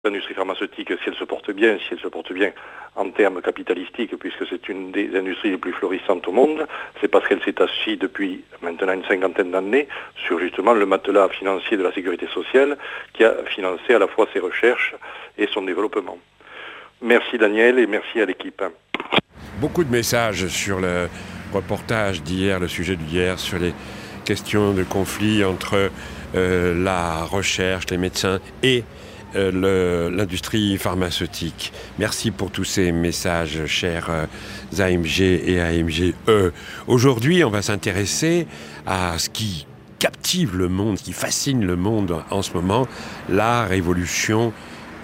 L'industrie pharmaceutique, si elle se porte bien en termes capitalistiques, puisque c'est une des industries les plus florissantes au monde, c'est parce qu'elle s'est assise depuis maintenant une cinquantaine d'années sur justement le matelas financier de la sécurité sociale qui a financé à la fois ses recherches et son développement. Merci Daniel et merci à l'équipe. Beaucoup de messages sur le reportage d'hier, le sujet d'hier, sur les questions de conflit entre la recherche, les médecins et l'industrie pharmaceutique. Merci pour tous ces messages, chers AMG et AMGE. Aujourd'hui, on va s'intéresser à ce qui captive le monde, qui fascine le monde en ce moment, la révolution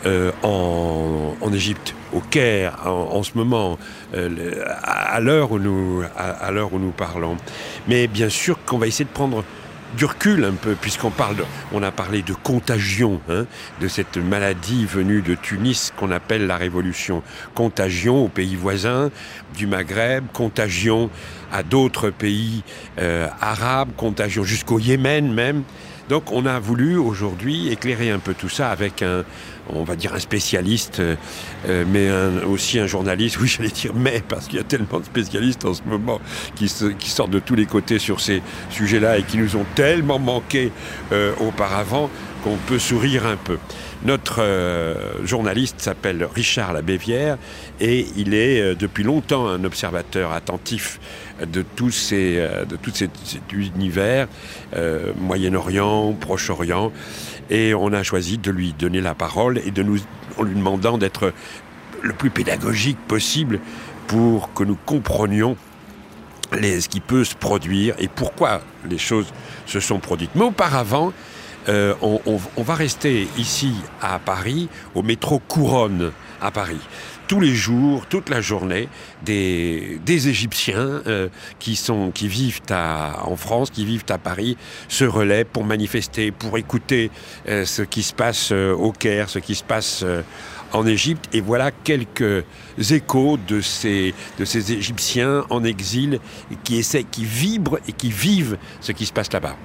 en Égypte, au Caire, en ce moment, à l'heure où nous parlons. Mais bien sûr qu'on va essayer de prendre du recul un peu, on a parlé de contagion, de cette maladie venue de Tunis qu'on appelle la révolution. Contagion aux pays voisins du Maghreb, contagion à d'autres pays arabes, contagion jusqu'au Yémen même. Donc on a voulu aujourd'hui éclairer un peu tout ça avec un spécialiste, mais aussi un journaliste, oui j'allais dire parce qu'il y a tellement de spécialistes en ce moment qui sortent de tous les côtés sur ces sujets-là et qui nous ont tellement manqué auparavant qu'on peut sourire un peu. Notre journaliste s'appelle Richard Labévière et il est depuis longtemps un observateur attentif de tout cet univers, Moyen-Orient, Proche-Orient, et on a choisi de lui donner la parole et en lui demandant d'être le plus pédagogique possible pour que nous comprenions ce qui peut se produire et pourquoi les choses se sont produites. Mais auparavant, on va rester ici à Paris, au métro Couronne à Paris. Tous les jours, toute la journée, des Égyptiens qui vivent en France, qui vivent à Paris, se relaient pour manifester, pour écouter ce qui se passe au Caire, ce qui se passe en Égypte. Et voilà quelques échos de ces Égyptiens en exil qui vibrent et qui vivent ce qui se passe là-bas.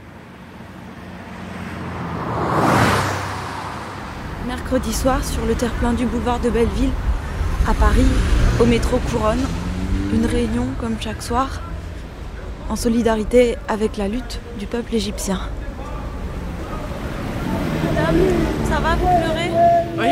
Mercredi soir, sur le terre-plein du boulevard de Belleville, à Paris, au métro Couronne, une réunion comme chaque soir, en solidarité avec la lutte du peuple égyptien. Madame, ça va, vous pleurez ?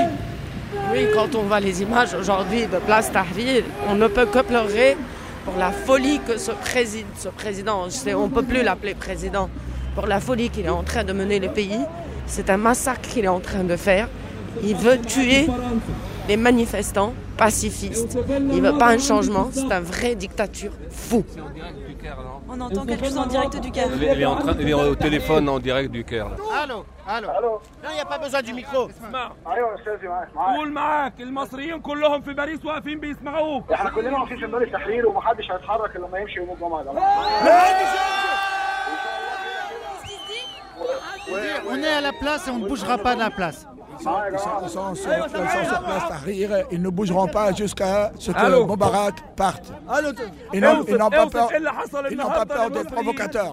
Oui, quand on voit les images aujourd'hui de Place Tahrir, on ne peut que pleurer pour la folie que ce président, on ne peut plus l'appeler président, pour la folie qu'il est en train de mener le pays. C'est un massacre qu'il est en train de faire. Il veut tuer les manifestants pacifistes. Il ne veut pas un changement, c'est une vraie dictature fou. On entend quelque chose en direct du Caire. Il est au téléphone en direct du Caire. Allô. Non, il n'y a pas besoin du micro. قول معاك المصريين كلهم في باريس واقفين بيسمعوك. احنا كلنا واقفين في ميدان التحرير ومحدش هيتحرك الا لما يمشي يوم الجمعه ده. On est à la place et on ne bougera pas de la place. Ils sont sur place Tahrir, ils ne bougeront pas jusqu'à ce que Moubarak parte. Ils n'ont pas peur des provocateurs.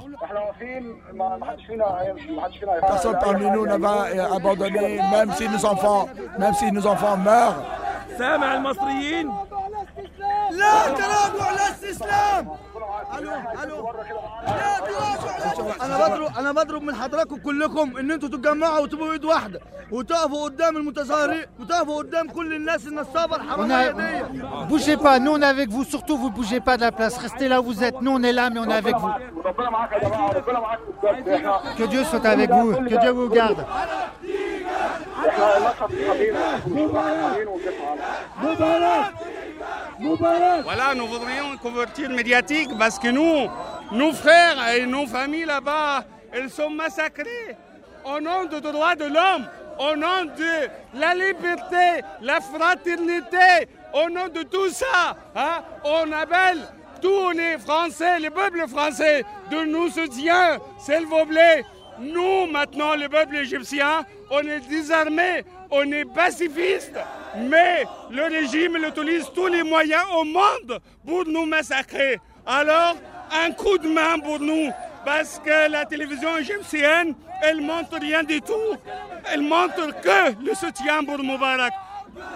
Personne parmi nous ne va abandonner, même si nos enfants meurent. سامع المصريين؟ لا تراجع لا استسلام. انا بضرب من حضراتكم كلكم ان انتوا تتجمعوا وتبقوا ايد واحده وتقفوا قدام المتظاهرين وتقفوا قدام كل الناس النصابه الحراميه دي. Bougez pas, nous on est avec vous, surtout vous bougez pas de la place, restez là où vous êtes, nous on est là mais on est avec vous. Que Dieu soit avec vous, que Dieu vous garde. Voilà, nous voudrions une couverture médiatique parce que nos frères et nos familles là-bas, elles sont massacrées au nom des droits de l'homme, au nom de la liberté, la fraternité, au nom de tout ça. On appelle tous les Français, le peuple français, de nous soutenir, s'il vous plaît. Nous, maintenant, le peuple égyptien, on est désarmés, on est pacifistes, mais le régime utilise tous les moyens au monde pour nous massacrer. Alors, un coup de main pour nous, parce que la télévision égyptienne, elle montre rien du tout. Elle montre que le soutien pour Moubarak.